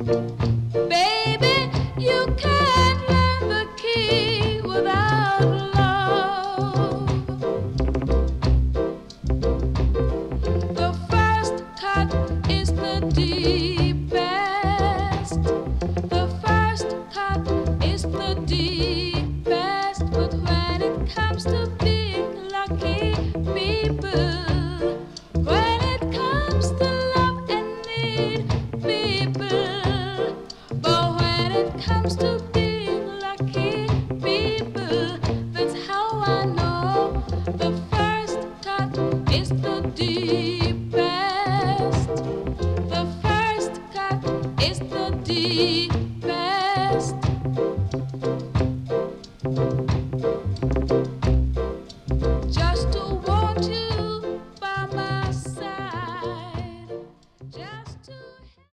Baby, you can't learn the key without love. The first cut is the deepest. The first cut is the deepest. But when it comes to being lucky people, when it comes to love and need people, but when it comes to being lucky people, that's how I know the first cut is the deepest. The first cut is the deepest.